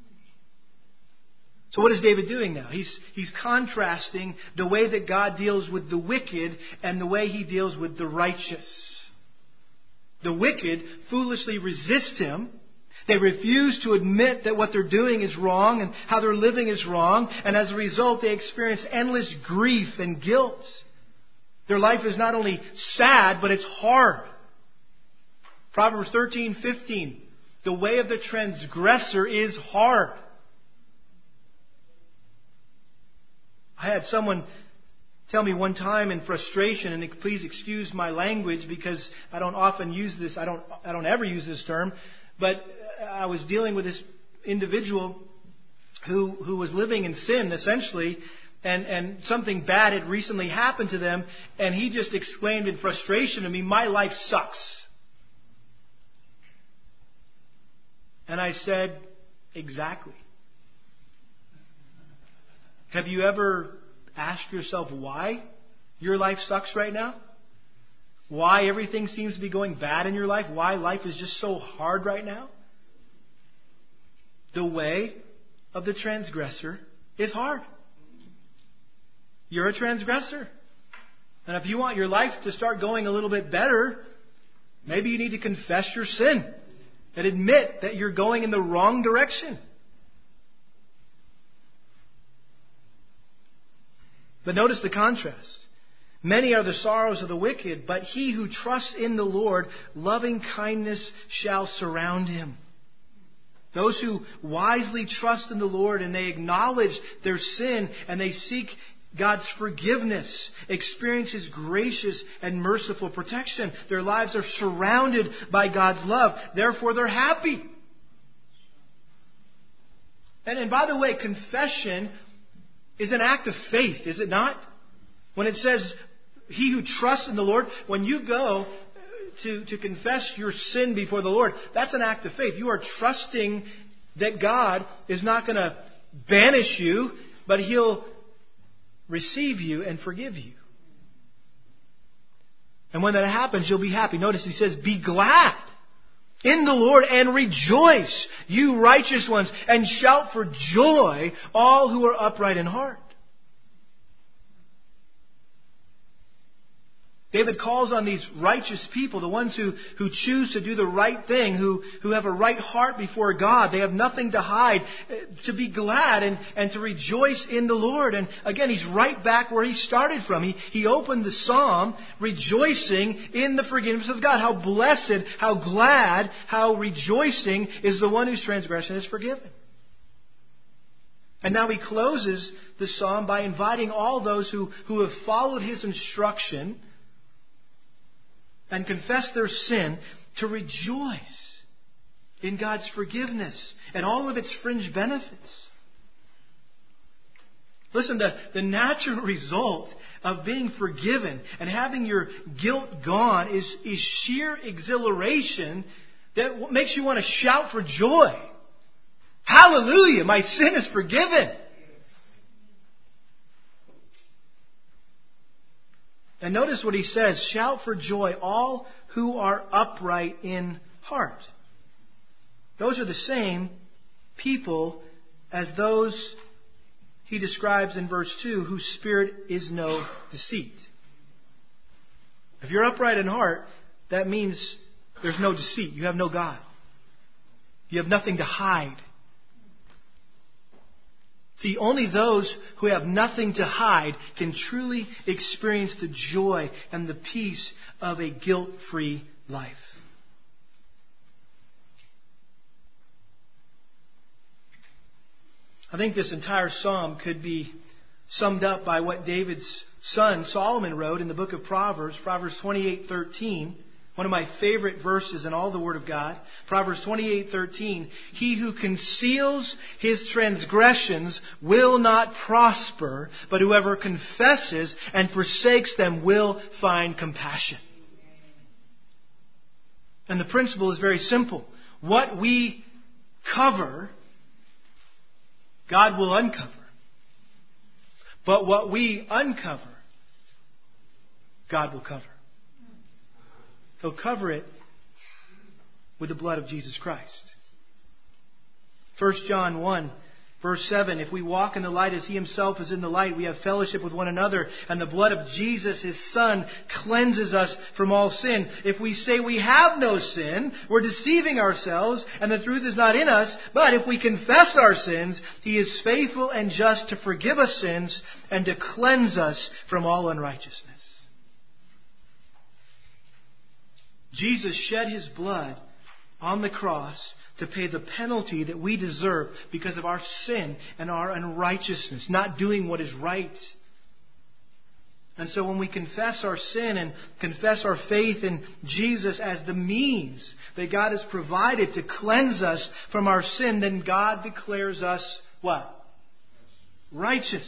S1: So what is David doing now? He's, he's contrasting the way that God deals with the wicked and the way He deals with the righteous. The wicked foolishly resist Him. They refuse to admit that what they're doing is wrong and how they're living is wrong. And as a result, they experience endless grief and guilt. Their life is not only sad, but it's hard. Proverbs thirteen fifteen. The way of the transgressor is hard. I had someone tell me one time in frustration, and please excuse my language because I don't often use this. I don't, I don't ever use this term. But I was dealing with this individual who, who was living in sin, essentially, and, and something bad had recently happened to them, and he just exclaimed in frustration to me, "My life sucks." And I said, "Exactly. Have you ever asked yourself why your life sucks right now? Why everything seems to be going bad in your life? Why life is just so hard right now?" The way of the transgressor is hard. You're a transgressor. And if you want your life to start going a little bit better, maybe you need to confess your sin and admit that you're going in the wrong direction. But notice the contrast. Many are the sorrows of the wicked, but he who trusts in the Lord, loving kindness shall surround him. Those who wisely trust in the Lord and they acknowledge their sin and they seek God's forgiveness, experience His gracious and merciful protection. Their lives are surrounded by God's love. Therefore, they're happy. And, and by the way, confession is an act of faith, is it not? When it says, he who trusts in the Lord, when you go to, to confess your sin before the Lord, that's an act of faith. You are trusting that God is not going to banish you, but He'll receive you and forgive you. And when that happens, you'll be happy. Notice He says, be glad in the Lord and rejoice, you righteous ones, and shout for joy, all who are upright in heart. David calls on these righteous people, the ones who, who choose to do the right thing, who, who have a right heart before God. They have nothing to hide, to be glad and, and to rejoice in the Lord. And again, he's right back where he started from. He, he opened the psalm rejoicing in the forgiveness of God. How blessed, how glad, how rejoicing is the one whose transgression is forgiven. And now he closes the psalm by inviting all those who, who have followed his instruction and confess their sin to rejoice in God's forgiveness and all of its fringe benefits. Listen, the, the natural result of being forgiven and having your guilt gone is, is sheer exhilaration that makes you want to shout for joy. Hallelujah! My sin is forgiven. And notice what he says, shout for joy, all who are upright in heart. Those are the same people as those he describes in verse two, whose spirit is no deceit. If you're upright in heart, that means there's no deceit. You have no guile. You have nothing to hide. See, only those who have nothing to hide can truly experience the joy and the peace of a guilt-free life. I think this entire psalm could be summed up by what David's son Solomon wrote in the book of Proverbs, Proverbs twenty-eight thirteen. One of my favorite verses in all the Word of God. Proverbs twenty-eight thirteen. He who conceals his transgressions will not prosper, but whoever confesses and forsakes them will find compassion. And the principle is very simple. What we cover, God will uncover. But what we uncover, God will cover. He'll cover it with the blood of Jesus Christ. First John one, verse seven. If we walk in the light as He Himself is in the light, we have fellowship with one another. And the blood of Jesus, His Son, cleanses us from all sin. If we say we have no sin, we're deceiving ourselves, and the truth is not in us. But if we confess our sins, He is faithful and just to forgive us sins and to cleanse us from all unrighteousness. Jesus shed His blood on the cross to pay the penalty that we deserve because of our sin and our unrighteousness, not doing what is right. And so when we confess our sin and confess our faith in Jesus as the means that God has provided to cleanse us from our sin, then God declares us what? Righteous.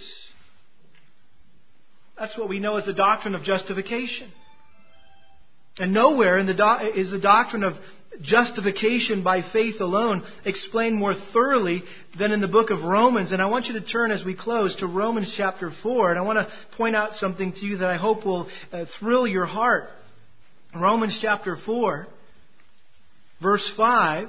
S1: That's what we know as the doctrine of justification. And nowhere in the do- is the doctrine of justification by faith alone explained more thoroughly than in the book of Romans. And I want you to turn as we close to Romans chapter four. And I want to point out something to you that I hope will uh, thrill your heart. Romans chapter four, verse five.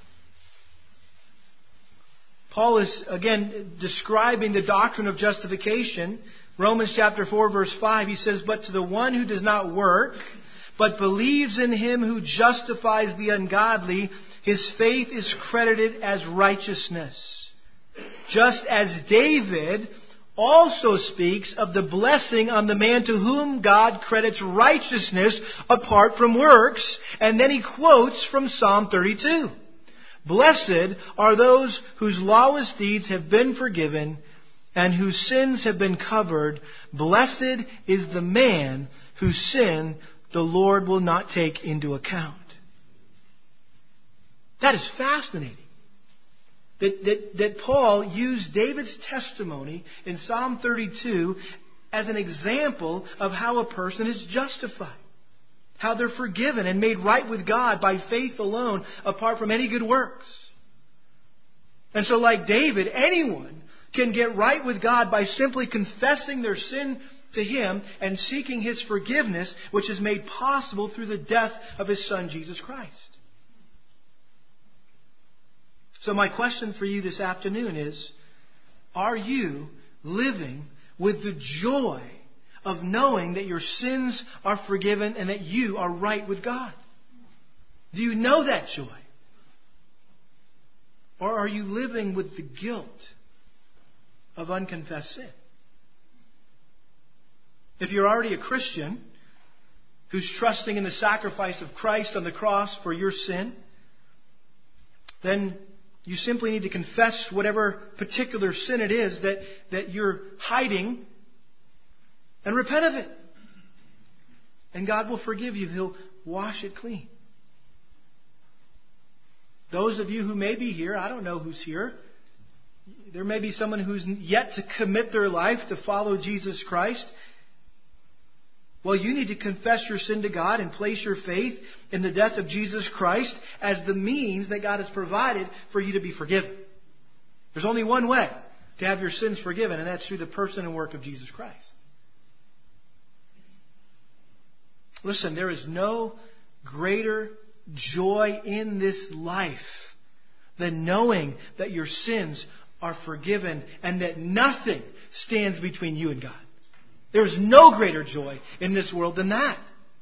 S1: Paul is again describing the doctrine of justification. Romans chapter four, verse five, he says, "But to the one who does not work, but believes in Him who justifies the ungodly, his faith is credited as righteousness. Just as David also speaks of the blessing on the man to whom God credits righteousness apart from works. And then he quotes from Psalm thirty-two. Blessed are those whose lawless deeds have been forgiven and whose sins have been covered. Blessed is the man whose sin the Lord will not take into account. That is fascinating. That, that, that Paul used David's testimony in Psalm thirty-two as an example of how a person is justified. How they're forgiven and made right with God by faith alone, apart from any good works. And so like David, anyone can get right with God by simply confessing their sin to Him and seeking His forgiveness, which is made possible through the death of His Son, Jesus Christ. So my question for you this afternoon is, are you living with the joy of knowing that your sins are forgiven and that you are right with God? Do you know that joy? Or are you living with the guilt of unconfessed sin? If you're already a Christian who's trusting in the sacrifice of Christ on the cross for your sin, then you simply need to confess whatever particular sin it is that, that you're hiding and repent of it. And God will forgive you. He'll wash it clean. Those of you who may be here, I don't know who's here. There may be someone who's yet to commit their life to follow Jesus Christ. Well, you need to confess your sin to God and place your faith in the death of Jesus Christ as the means that God has provided for you to be forgiven. There's only one way to have your sins forgiven, and that's through the person and work of Jesus Christ. Listen, there is no greater joy in this life than knowing that your sins are forgiven and that nothing stands between you and God. There is no greater joy in this world than that.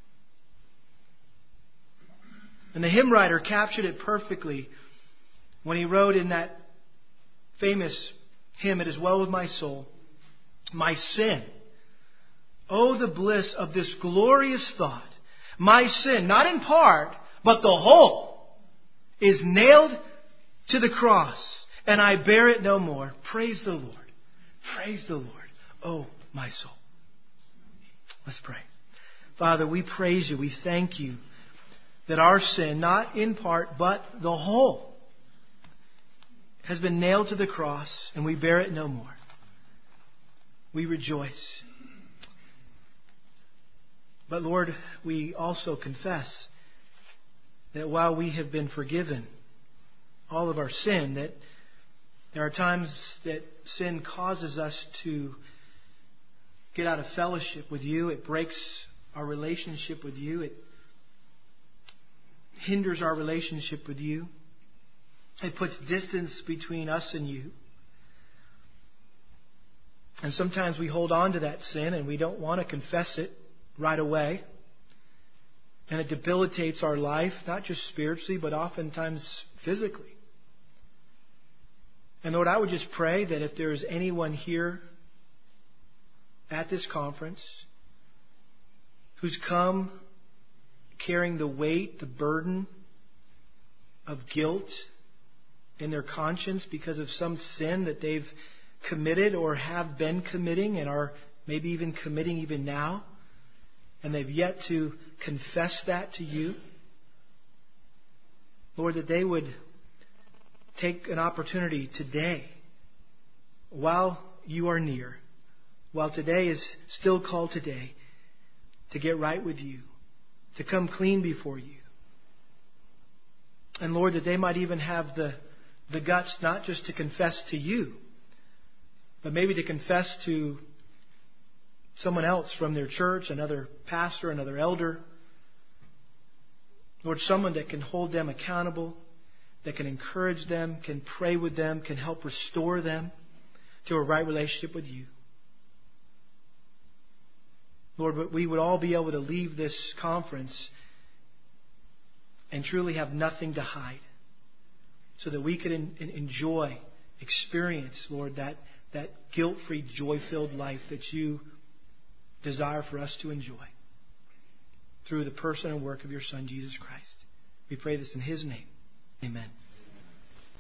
S1: And the hymn writer captured it perfectly when he wrote in that famous hymn, "It is well with my soul, my sin. Oh, the bliss of this glorious thought. My sin, not in part, but the whole, is nailed to the cross, and I bear it no more. Praise the Lord. Praise the Lord. Oh, my soul." Let's pray. Father, we praise You. We thank You that our sin, not in part, but the whole, has been nailed to the cross, and we bear it no more. We rejoice. But Lord, we also confess that while we have been forgiven all of our sin, that there are times that sin causes us to get out of fellowship with You. It breaks our relationship with You. It hinders our relationship with You. It puts distance between us and You. And sometimes we hold on to that sin and we don't want to confess it right away. And it debilitates our life, not just spiritually, but oftentimes physically. And Lord, I would just pray that if there is anyone here at this conference who's come carrying the weight, the burden of guilt in their conscience because of some sin that they've committed or have been committing and are maybe even committing even now, and they've yet to confess that to You, Lord, that they would take an opportunity today, while You are near, while today is still called today, to get right with You, to come clean before You. And Lord, that they might even have the, the guts not just to confess to You, but maybe to confess to someone else from their church, another pastor, another elder. Lord, someone that can hold them accountable, that can encourage them, can pray with them, can help restore them to a right relationship with You. Lord, but we would all be able to leave this conference and truly have nothing to hide, so that we could en- enjoy, experience, Lord, that, that guilt-free, joy-filled life that you desire for us to enjoy through the person and work of your Son, Jesus Christ. We pray this in His name. Amen.